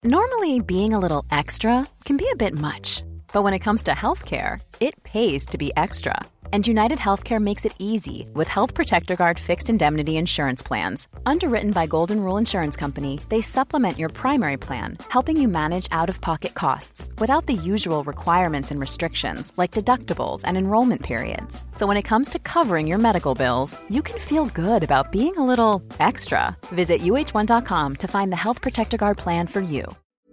Normally, being a little extra can be a bit much, but when it comes to healthcare, it pays to be extra. And United Healthcare makes it easy with Health Protector Guard fixed indemnity insurance plans. Underwritten by Golden Rule Insurance Company, they supplement your primary plan, helping you manage out-of-pocket costs without the usual requirements and restrictions like deductibles and enrollment periods. So when it comes to covering your medical bills, you can feel good about being a little extra. Visit uh1.com to find the Health Protector Guard plan for you.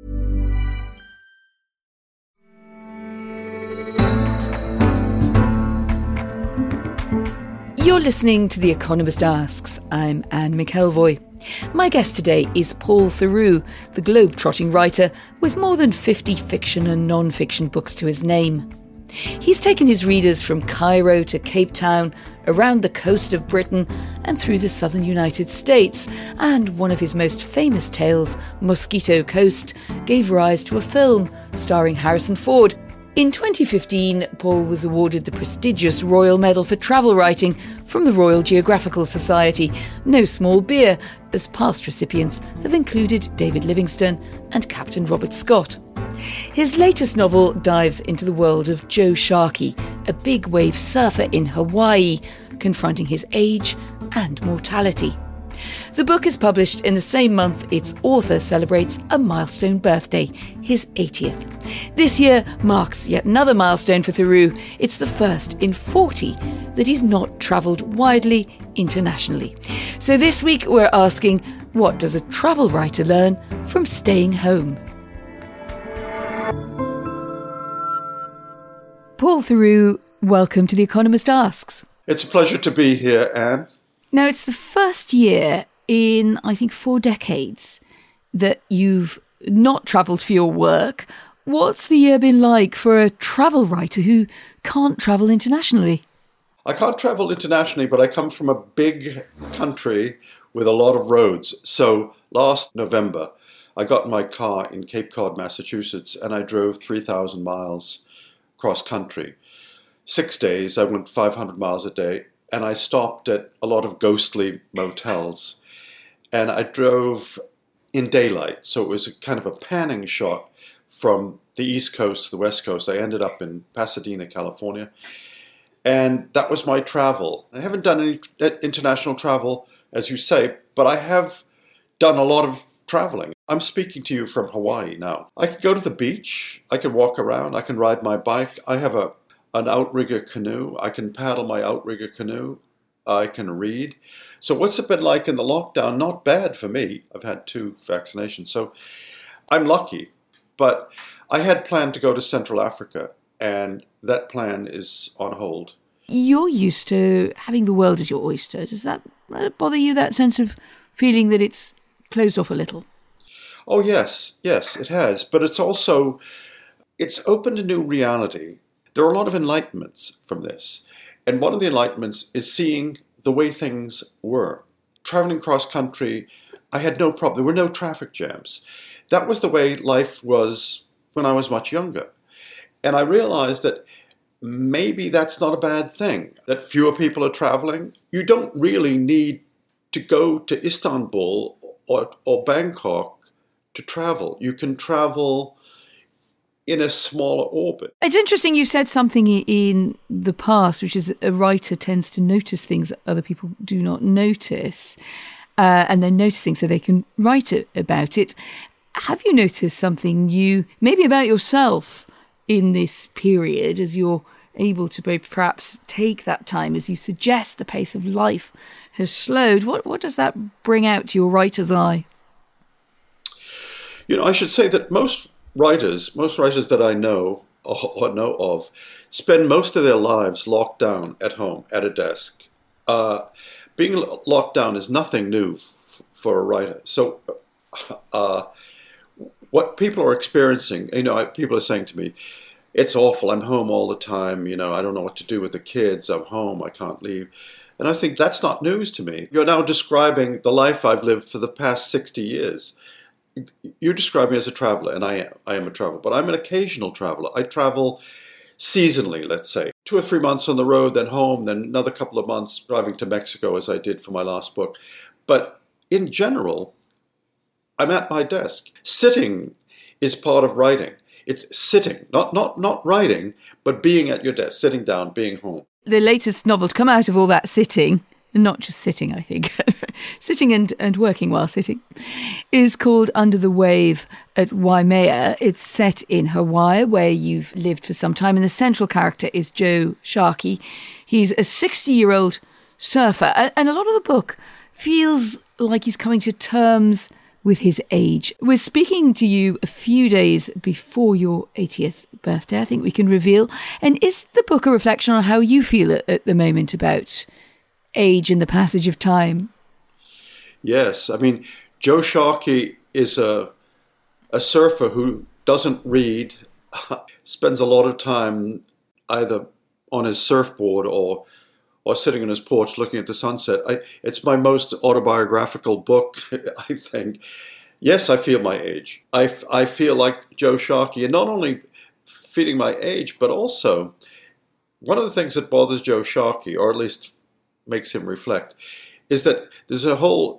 You're listening to The Economist Asks. I'm Anne McElvoy. My guest today is Paul Theroux, the globe-trotting writer with more than 50 fiction and non-fiction books to his name. He's taken his readers from Cairo to Cape Town, around the coast of Britain and through the southern United States, and one of his most famous tales, Mosquito Coast, gave rise to a film starring Harrison Ford. In 2015, Paul was awarded the prestigious Royal Medal for Travel Writing from the Royal Geographical Society. No small beer, as past recipients have included David Livingstone and Captain Robert Scott. His latest novel dives into the world of Joe Sharkey, a big wave surfer in Hawaii, confronting his age and mortality. The book is published in the same month its author celebrates a milestone birthday, his 80th. This year marks yet another milestone for Theroux. It's the first in 40 that he's not travelled widely internationally. So this week we're asking, what does a travel writer learn from staying home? Paul Theroux, welcome to The Economist Asks. It's a pleasure to be here, Anne. Now, it's the first year in, I think, 4 decades that you've not travelled for your work. What's the year been like for a travel writer who can't travel internationally? I can't travel internationally, but I come from a big country with a lot of roads. So last November, I got in my car in Cape Cod, Massachusetts, and I drove 3,000 miles cross country. 6 days, I went 500 miles a day. And I stopped at a lot of ghostly motels. And I drove in daylight. So it was a kind of a panning shot from the East Coast to the West Coast. I ended up in Pasadena, California. And that was my travel. I haven't done any international travel, as you say, but I have done a lot of traveling. I'm speaking to you from Hawaii now. I can go to the beach. I can walk around. I can ride my bike. I have an outrigger canoe. I can paddle my outrigger canoe. I can read. So what's it been like in the lockdown? Not bad for me. I've had 2 vaccinations, so I'm lucky. But I had planned to go to Central Africa, and that plan is on hold. You're used to having the world as your oyster. Does that bother you, that sense of feeling that it's closed off a little? Oh, yes, it has. But it's opened a new reality. There are a lot of enlightenments from this. And one of the enlightenments is seeing the way things were. Traveling cross country, I had no problem. There were no traffic jams. That was the way life was when I was much younger. And I realized that maybe that's not a bad thing, that fewer people are traveling. You don't really need to go to Istanbul or Bangkok to travel. You can travel in a smaller orbit. It's interesting you said something in the past, which is a writer tends to notice things that other people do not notice, and they're noticing so they can write about it. Have you noticed something new, maybe about yourself, in this period as you're able to perhaps take that time, as you suggest the pace of life has slowed? What does that bring out to your writer's eye? I should say that most writers that I know or know of spend most of their lives locked down at home at a desk. Being locked down is nothing new for a writer. So what people are experiencing, people are saying to me, it's awful, I'm home all the time, I don't know what to do with the kids, I'm home, I can't leave. And I think that's not news to me. You're now describing the life I've lived for the past 60 years. You're describing me as a traveler, and I am a traveler, but I'm an occasional traveler. I travel seasonally, let's say. 2 or 3 months on the road, then home, then another couple of months driving to Mexico, as I did for my last book. But in general, I'm at my desk, sitting is part of writing. It's sitting, not writing, but being at your desk, sitting down, being home. The latest novel to come out of all that sitting, not just sitting, I think, sitting and working while sitting, is called Under the Wave at Waimea. It's set in Hawaii, where you've lived for some time, and the central character is Joe Sharkey. He's a 60-year-old surfer, and a lot of the book feels like he's coming to terms with his age. We're speaking to you a few days before your 80th birthday, I think we can reveal. And is the book a reflection on how you feel at the moment about age and the passage of time? Yes. I mean, Joe Sharkey is a surfer who doesn't read, spends a lot of time either on his surfboard or sitting on his porch looking at the sunset. It's my most autobiographical book, I think. Yes, I feel my age. I feel like Joe Sharkey, and not only feeling my age, but also one of the things that bothers Joe Sharkey, or at least makes him reflect, is that there's a whole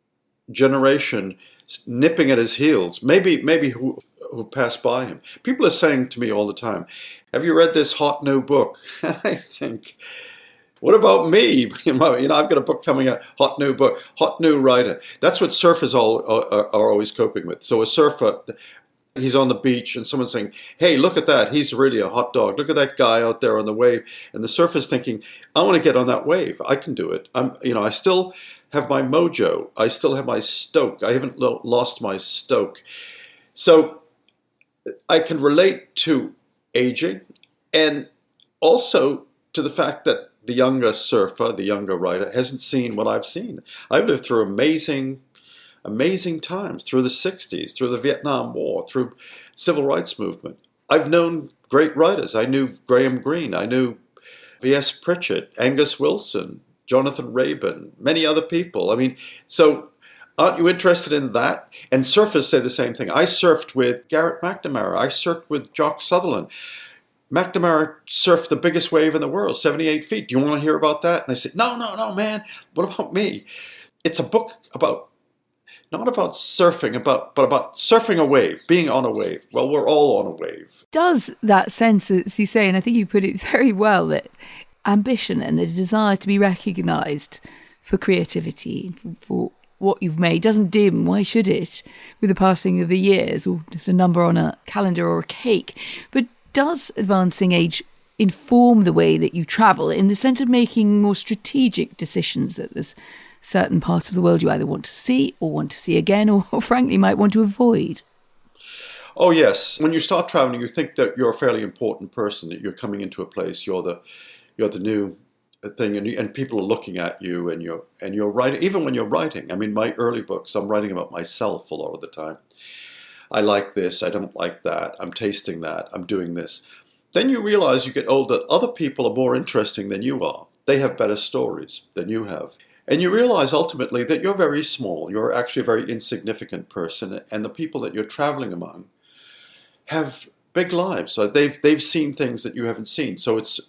generation nipping at his heels, maybe who pass by him. People are saying to me all the time, have you read this hot new book? I think, what about me? I've got a book coming out, hot new book, hot new writer. That's what surfers are always coping with. So a surfer, he's on the beach and someone's saying, hey, look at that. He's really a hot dog. Look at that guy out there on the wave. And the surfer's thinking, I want to get on that wave. I can do it. I still have my mojo. I still have my stoke. I haven't lost my stoke. So I can relate to aging and also to the fact that the younger surfer, the younger writer, hasn't seen what I've seen. I've lived through amazing times, through the 60s, through the Vietnam War, through civil rights movement. I've known great writers. I knew Graham Greene. I knew V.S. Pritchett, Angus Wilson, Jonathan Rabin, many other people. I mean, so aren't you interested in that? And surfers say the same thing. I surfed with Garrett McNamara. I surfed with Jock Sutherland. McNamara surfed the biggest wave in the world, 78 feet. Do you want to hear about that? And I said, no, man. What about me? It's a book about, not about surfing, but about surfing a wave, being on a wave. Well, we're all on a wave. Does that sense, as you say, and I think you put it very well, that ambition and the desire to be recognised for creativity, for what you've made, doesn't dim, why should it, with the passing of the years, or just a number on a calendar or a cake? But does advancing age inform the way that you travel in the sense of making more strategic decisions, that there's certain parts of the world you either want to see or want to see again, or frankly might want to avoid? Oh, yes. When you start traveling, you think that you're a fairly important person, that you're coming into a place, you're the new thing, and people are looking at you, and you're writing. Even when you're writing, I mean, my early books, I'm writing about myself a lot of the time. I like this, I don't like that, I'm tasting that, I'm doing this. Then you realize you get older, other people are more interesting than you are. They have better stories than you have. And you realize ultimately that you're very small. You're actually a very insignificant person, and the people that you're traveling among have big lives. So they've seen things that you haven't seen. So it's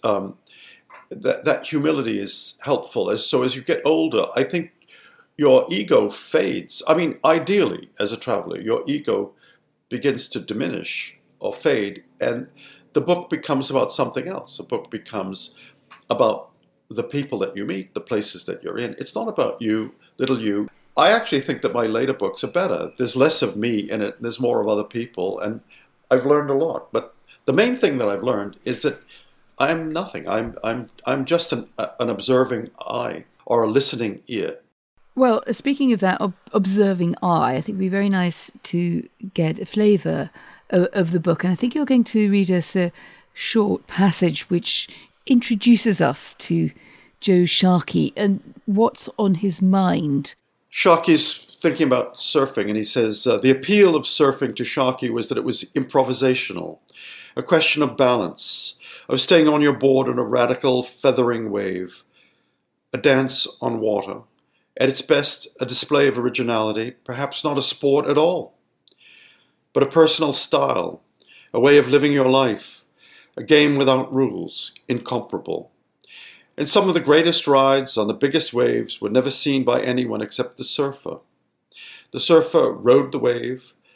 that humility is helpful. So as you get older, I think your ego fades. I mean, ideally, as a traveler, your ego begins to diminish or fade, and the book becomes about something else. The book becomes about the people that you meet, the places that you're in. It's not about you, little you. I actually think that my later books are better. There's less of me in it, there's more of other people, and I've learned a lot. But the main thing that I've learned is that I'm nothing. I'm just an observing eye or a listening ear. Well, speaking of that observing eye, I think it would be very nice to get a flavour of the book. And I think you're going to read us a short passage which introduces us to Joe Sharkey and what's on his mind. Sharkey's thinking about surfing, and he says, the appeal of surfing to Sharkey was that it was improvisational, a question of balance, of staying on your board on a radical, feathering wave, a dance on water. At its best, a display of originality, perhaps not a sport at all, but a personal style, a way of living your life, a game without rules, incomparable. And some of the greatest rides on the biggest waves were never seen by anyone except the surfer. The surfer rode the wave,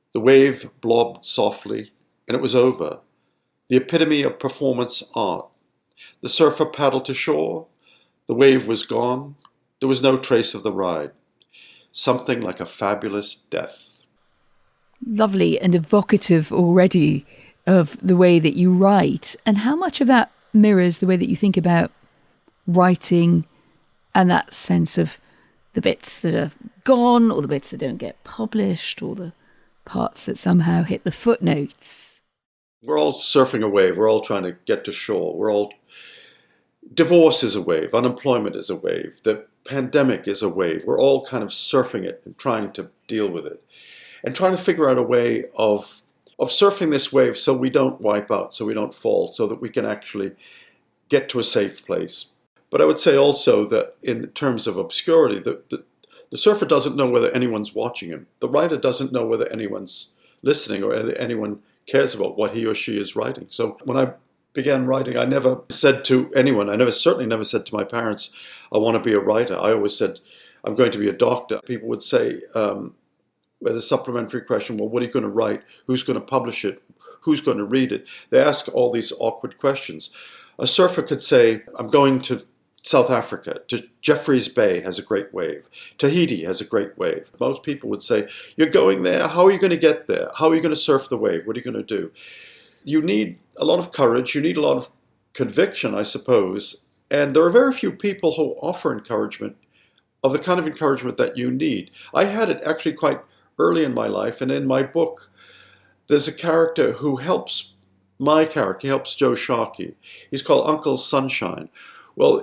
The wave blobbed softly, and it was over. The epitome of performance art. The surfer paddled to shore. The wave was gone. There was no trace of the ride. Something like a fabulous death. Lovely and evocative already of the way that you write. And how much of that mirrors the way that you think about writing and that sense of the bits that are gone or the bits that don't get published or the parts that somehow hit the footnotes? We're all surfing a wave. We're all trying to get to shore. Divorce is a wave. Unemployment is a wave. The pandemic is a wave. We're all kind of surfing it and trying to deal with it and trying to figure out a way of surfing this wave so we don't wipe out, so we don't fall, so that we can actually get to a safe place. But I would say also that in terms of obscurity, the surfer doesn't know whether anyone's watching him. The writer doesn't know whether anyone's listening or whether anyone cares about what he or she is writing. So when I began writing, I never said to anyone, certainly never said to my parents, I want to be a writer. I always said, I'm going to be a doctor. People would say, with a supplementary question, well, what are you going to write? Who's going to publish it? Who's going to read it? They ask all these awkward questions. A surfer could say, I'm going to South Africa, to Jeffreys Bay has a great wave. Tahiti has a great wave. Most people would say, you're going there, how are you going to get there? How are you going to surf the wave? What are you going to do? You need a lot of courage, you need a lot of conviction, I suppose, and there are very few people who offer encouragement of the kind of encouragement that you need. I had it actually quite early in my life, and in my book, there's a character who helps my character, he helps Joe Sharkey. He's called Uncle Sunshine. Well,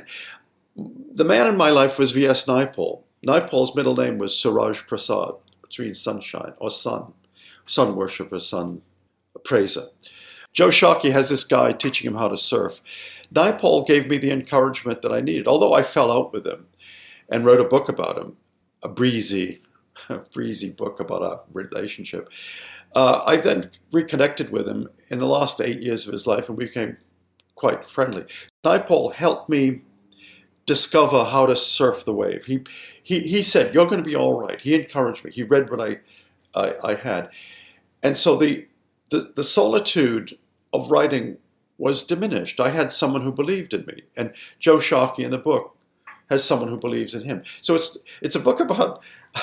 the man in my life was V.S. Naipaul. Naipaul's middle name was Suraj Prasad, which means sunshine, or sun worshipper, sun praiser. Joe Sharkey has this guy teaching him how to surf. Naipaul gave me the encouragement that I needed, although I fell out with him and wrote a book about him, a breezy book about our relationship. I then reconnected with him in the last 8 years of his life, and we became quite friendly. Naipaul helped me discover how to surf the wave. He said, you're going to be all right. He encouraged me. He read what I had. And so the solitude of writing was diminished. I had someone who believed in me. And Joe Sharkey in the book has someone who believes in him. So it's a book about,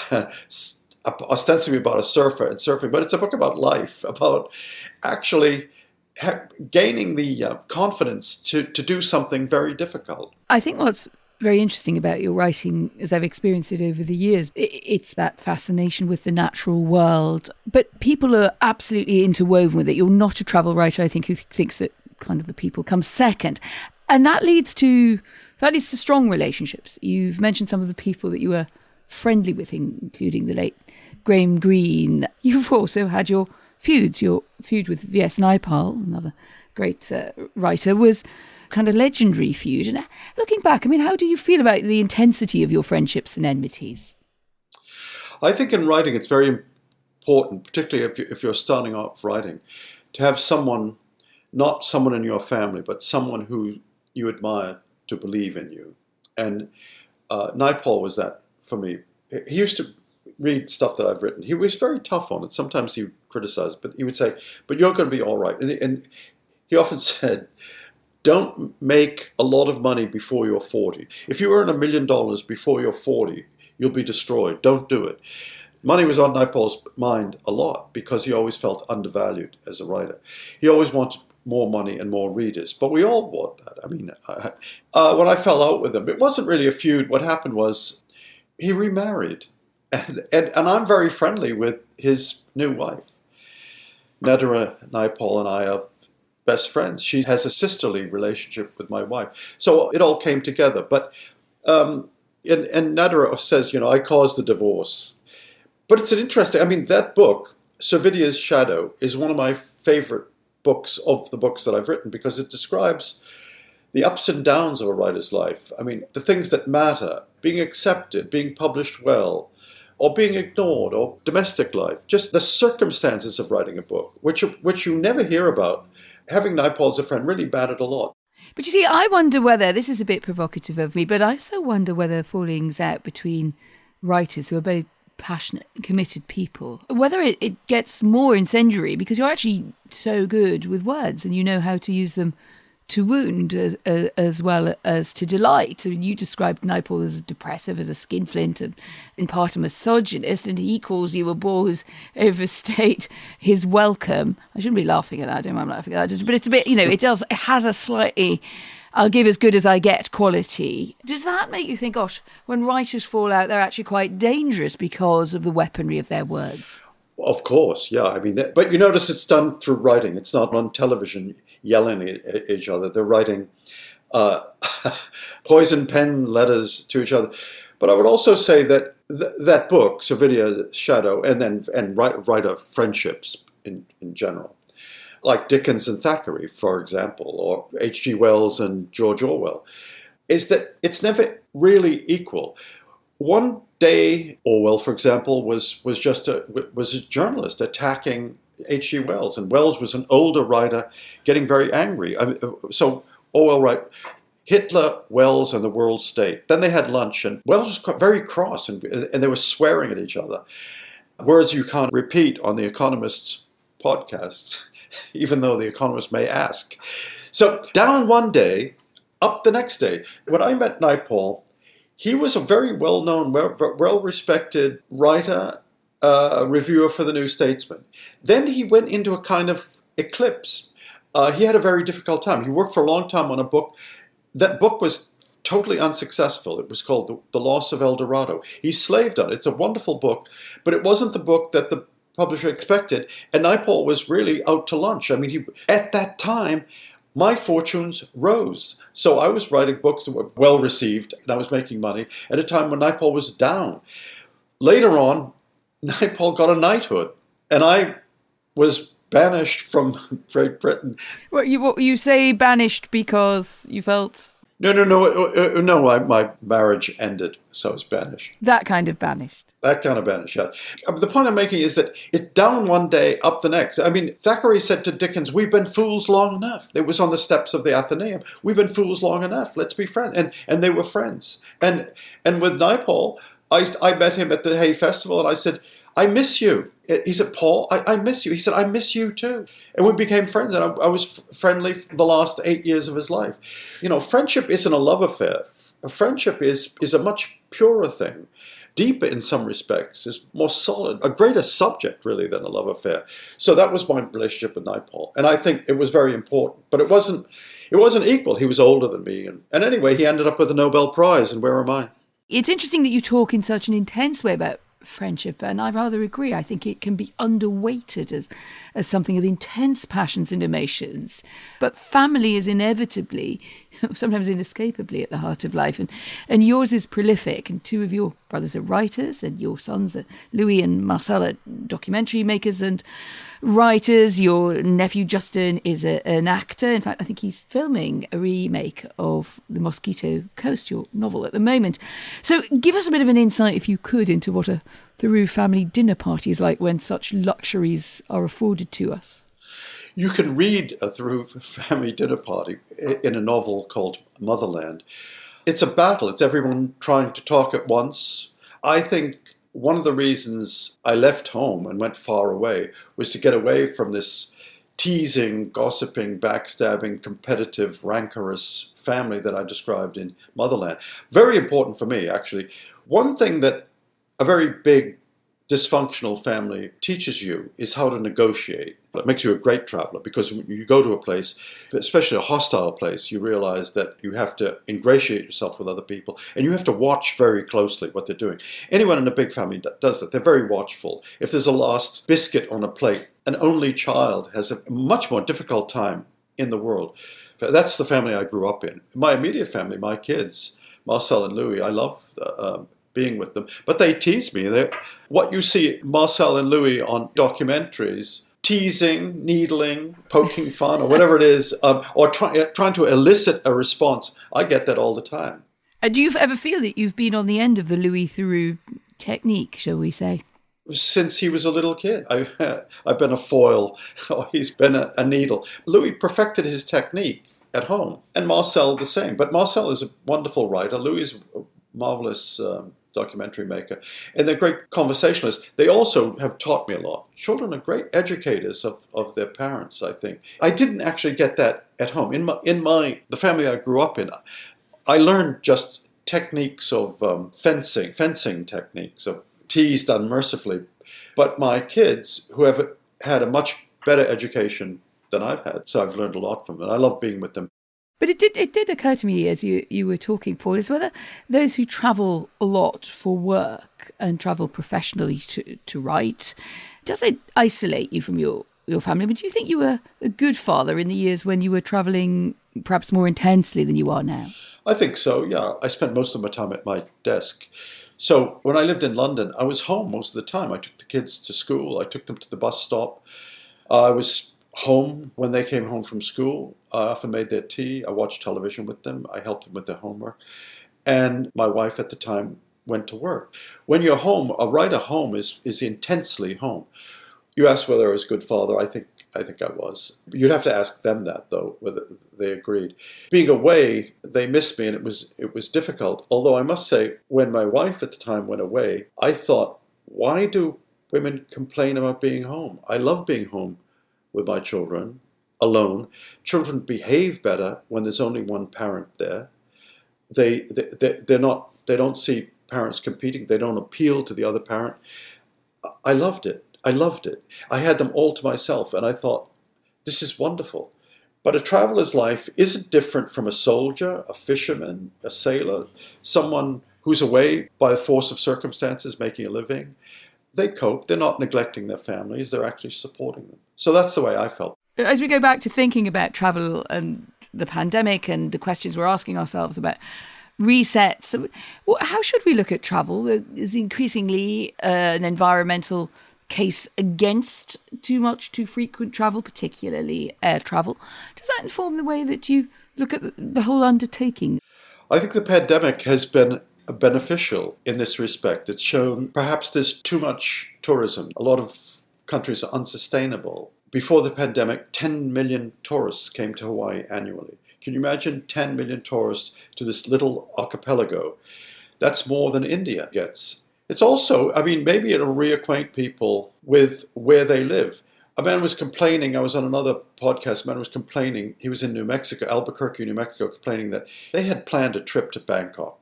ostensibly about a surfer and surfing, but it's a book about life, about actually gaining the confidence to do something very difficult. I think what's very interesting about your writing, as I've experienced it over the years, it's that fascination with the natural world. But people are absolutely interwoven with it. You're not a travel writer, I think, who thinks that kind of the people come second. And that leads to strong relationships. You've mentioned some of the people that you were friendly with, including the late Graham Greene. You've also had your feuds. Your feud with V.S. Naipaul, another great writer, was kind of legendary feud. And looking back, I mean, how do you feel about the intensity of your friendships and enmities? I think in writing it's very important, particularly if you're starting off writing, to have someone, not someone in your family, but someone who you admire to believe in you. And Naipaul was that for me. He used to read stuff that I've written. He was very tough on it. Sometimes he would criticize, but he would say, but you're going to be all right. And he often said, don't make a lot of money before you're 40. If you earn $1 million before you're 40, you'll be destroyed. Don't do it. Money was on Naipaul's mind a lot because he always felt undervalued as a writer. He always wanted more money and more readers, but we all want that. I mean, when I fell out with him, it wasn't really a feud. What happened was he remarried, and I'm very friendly with his new wife. Nedra Naipaul and I are best friends. She has a sisterly relationship with my wife. So it all came together. But and Nedra says, I caused the divorce. But it's an interesting, that book, Servidia's Shadow, is one of my favorite books of the books that I've written because it describes the ups and downs of a writer's life. The things that matter, being accepted, being published well, or being ignored, or domestic life, just the circumstances of writing a book, which you never hear about. Having Naipaul as a friend really mattered a lot. But you see, I wonder whether, this is a bit provocative of me, but I also wonder whether fallings out between writers who are passionate, committed people. Whether it gets more incendiary because you're actually so good with words and you know how to use them to wound as well as to delight. You described Naipaul as depressive, as a skinflint, and in part a misogynist, and he calls you a bore who's overstayed his welcome. I shouldn't be laughing at that. I don't mind laughing at that. But it's a bit, it has a slightly, I'll give as good as I get quality. Does that make you think, gosh, when writers fall out, they're actually quite dangerous because of the weaponry of their words? Of course, yeah. I mean, but you notice it's done through writing. It's not on television yelling at each other. They're writing poison pen letters to each other. But I would also say that that book, Servidea Shadow, and writer friendships in general, like Dickens and Thackeray, for example, or H.G. Wells and George Orwell, is that it's never really equal. One day, Orwell, for example, was a journalist attacking H.G. Wells, and Wells was an older writer getting very angry. So Orwell wrote Hitler, Wells, and the World State. Then they had lunch, and Wells was very cross, and they were swearing at each other. Words you can't repeat on The Economist's podcasts, even though The Economist may ask. So down one day, up the next day. When I met Naipaul, he was a very well-known, well-respected writer, reviewer for the New Statesman. Then he went into a kind of eclipse. He had a very difficult time. He worked for a long time on a book. That book was totally unsuccessful. It was called The Loss of El Dorado. He slaved on it. It's a wonderful book, but it wasn't the book that the publisher expected. And Naipaul was really out to lunch. I mean, at that time, my fortunes rose. So I was writing books that were well received, and I was making money at a time when Naipaul was down. Later on, Naipaul got a knighthood, and I was banished from Great Britain. What you say banished because you felt... No, my marriage ended, so I was banished. That kind of banished. That kind of banished, yeah. The point I'm making is that it's down one day, up the next. I mean, Thackeray said to Dickens, we've been fools long enough. It was on the steps of the Athenaeum. We've been fools long enough. Let's be friends. And they were friends. And with Naipaul, I met him at the Hay Festival, and I said, I miss you. He said, Paul, I miss you. He said, I miss you too. And we became friends, and I was friendly for the last 8 years of his life. Friendship isn't a love affair. Friendship is a much purer thing, deeper in some respects, is more solid, a greater subject really than a love affair. So that was my relationship with Naipaul, and I think it was very important. But it wasn't equal. He was older than me, and anyway, he ended up with the Nobel Prize, and where am I? It's interesting that you talk in such an intense way about friendship, and I rather agree. I think it can be underweighted as something of intense passions and emotions, but family is inevitably, sometimes inescapably, at the heart of life, and yours is prolific, and two of your brothers are writers, and your sons are Louis and Marcel are documentary makers and writers. Your nephew Justin is an actor. In fact, I think he's filming a remake of The Mosquito Coast, your novel, at the moment. So give us a bit of an insight, if you could, into what a Theroux family dinner party is like when such luxuries are afforded to us. You can read a Theroux family dinner party in a novel called Motherland. It's a battle. It's everyone trying to talk at once. I think one of the reasons I left home and went far away was to get away from this teasing, gossiping, backstabbing, competitive, rancorous family that I described in Motherland. Very important for me, actually. One thing that a very big dysfunctional family teaches you is how to negotiate. It makes you a great traveler, because when you go to a place, especially a hostile place, you realize that you have to ingratiate yourself with other people, and you have to watch very closely what they're doing. Anyone in a big family does that. They're very watchful. If there's a last biscuit on a plate, an only child has a much more difficult time in the world. That's the family I grew up in. My immediate family, my kids, Marcel and Louis, I love being with them. But they tease me. What you see Marcel and Louis on documentaries, teasing, needling, poking fun, or whatever it is, or trying to elicit a response, I get that all the time. Do you ever feel that you've been on the end of the Louis Theroux technique, shall we say? Since he was a little kid. I've been a foil, or he's been a needle. Louis perfected his technique at home, and Marcel the same. But Marcel is a wonderful writer. Louis is a marvelous documentary maker. And they're great conversationalists. They also have taught me a lot. Children are great educators of their parents, I think. I didn't actually get that at home. In the family I grew up in, I learned just techniques of fencing techniques, of teased unmercifully. But my kids, who have had a much better education than I've had, so I've learned a lot from them. I love being with them. But it did occur to me as you were talking, Paul, is whether those who travel a lot for work and travel professionally to write, does it isolate you from your family? But do you think you were a good father in the years when you were travelling perhaps more intensely than you are now? I think so, yeah. I spent most of my time at my desk. So when I lived in London, I was home most of the time. I took the kids to school. I took them to the bus stop. I was home when they came home from school. I often made their tea. I watched television with them. I helped them with their homework. And my wife at the time went to work. When you're home, a writer home is intensely home. You asked whether I was a good father. I think I was. You'd have to ask them that, though, whether they agreed. Being away, they missed me, and it was difficult. Although I must say, when my wife at the time went away, I thought, why do women complain about being home? I love being home with my children, alone. Children behave better when there's only one parent there. They don't see parents competing. They don't appeal to the other parent. I loved it. I had them all to myself, and I thought, this is wonderful. But a traveler's life isn't different from a soldier, a fisherman, a sailor, someone who's away by the force of circumstances making a living. They cope. They're not neglecting their families. They're actually supporting them. So that's the way I felt. As we go back to thinking about travel and the pandemic and the questions we're asking ourselves about resets, how should we look at travel? There's increasingly an environmental case against too frequent travel, particularly air travel. Does that inform the way that you look at the whole undertaking? I think the pandemic has been beneficial in this respect. It's shown perhaps there's too much tourism. A lot of countries are unsustainable. Before the pandemic, 10 million tourists came to Hawaii annually. Can you imagine 10 million tourists to this little archipelago? That's more than India gets. It's also, maybe it'll reacquaint people with where they live. A man was complaining, I was on another podcast, a man was complaining, he was in New Mexico, Albuquerque, New Mexico, complaining that they had planned a trip to Bangkok.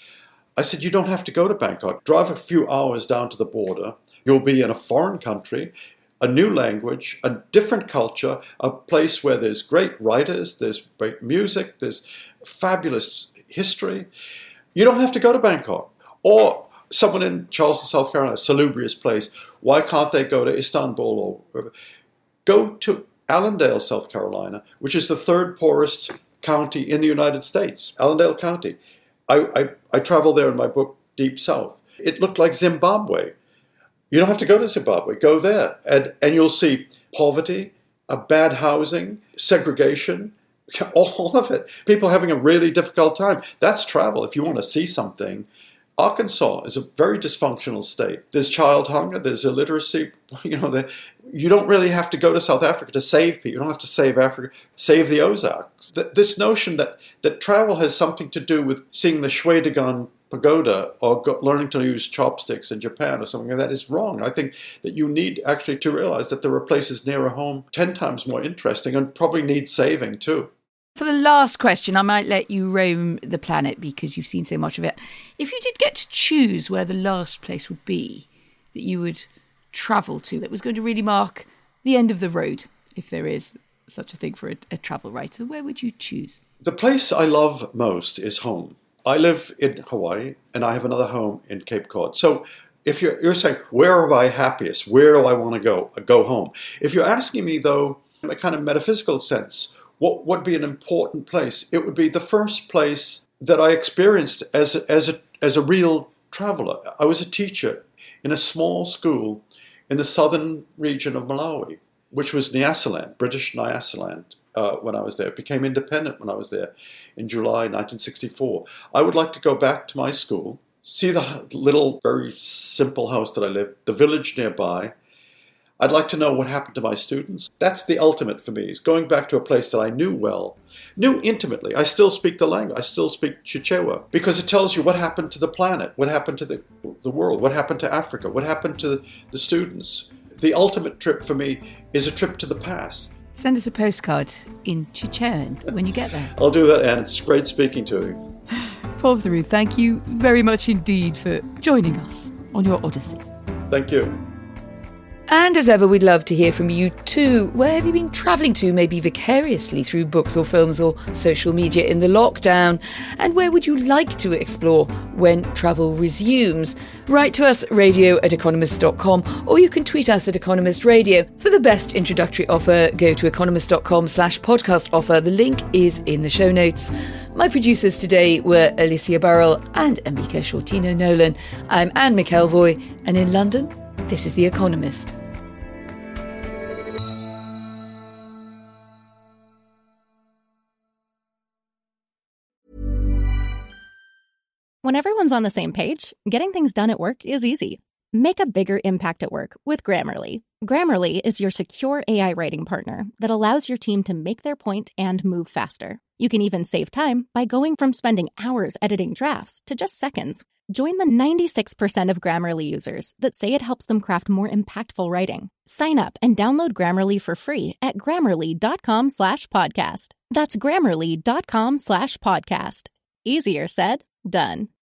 I said, you don't have to go to Bangkok. Drive a few hours down to the border. You'll be in a foreign country, a new language, a different culture, a place where there's great writers, there's great music, there's fabulous history. You don't have to go to Bangkok. Or someone in Charleston, South Carolina, a salubrious place, why can't they go to Istanbul? Or go to Allendale, South Carolina, which is the third poorest county in the United States, Allendale County. I travel there in my book, Deep South. It looked like Zimbabwe. You don't have to go to Zimbabwe. Go there, and you'll see poverty, bad housing, segregation, all of it. People having a really difficult time. That's travel. If you want to see something, Arkansas is a very dysfunctional state. There's child hunger, there's illiteracy. You don't really have to go to South Africa to save people. You don't have to save Africa, save the Ozarks. This notion that travel has something to do with seeing the Shwedagon pagoda or learning to use chopsticks in Japan or something like that is wrong. I think that you need actually to realize that there are places nearer home 10 times more interesting and probably need saving too. For the last question, I might let you roam the planet because you've seen so much of it. If you did get to choose where the last place would be that you would travel to, that was going to really mark the end of the road, if there is such a thing for a travel writer, where would you choose? The place I love most is home. I live in Hawaii and I have another home in Cape Cod. So if you're saying, where am I happiest? Where do I want to go? Go home. If you're asking me, though, in a kind of metaphysical sense, what would be an important place? It would be the first place that I experienced as a real traveler. I was a teacher in a small school in the southern region of Malawi, which was Nyasaland, British Nyasaland, when I was there. It became independent when I was there in July 1964. I would like to go back to my school, see the little, very simple house that I lived, the village nearby. I'd like to know what happened to my students. That's the ultimate for me, is going back to a place that I knew well, knew intimately. I still speak the language. I still speak Chichewa, because it tells you what happened to the planet, what happened to the world, what happened to Africa, what happened to the students. The ultimate trip for me is a trip to the past. Send us a postcard in Chichewan when you get there. I'll do that, Anne. It's great speaking to you. Paul Theroux, thank you very much indeed for joining us on your Odyssey. Thank you. And as ever, we'd love to hear from you too. Where have you been travelling to, maybe vicariously through books or films or social media in the lockdown? And where would you like to explore when travel resumes? Write to us, radio@economist.com, or you can tweet us at Economist Radio. For the best introductory offer, go to economist.com/podcast offer. The link is in the show notes. My producers today were Alicia Burrell and Amika Shortino-Nolan. I'm Anne McElvoy, and in London, this is The Economist. When everyone's on the same page, getting things done at work is easy. Make a bigger impact at work with Grammarly. Grammarly is your secure AI writing partner that allows your team to make their point and move faster. You can even save time by going from spending hours editing drafts to just seconds. Join the 96% of Grammarly users that say it helps them craft more impactful writing. Sign up and download Grammarly for free at Grammarly.com/podcast. That's Grammarly.com/podcast. Easier said, done.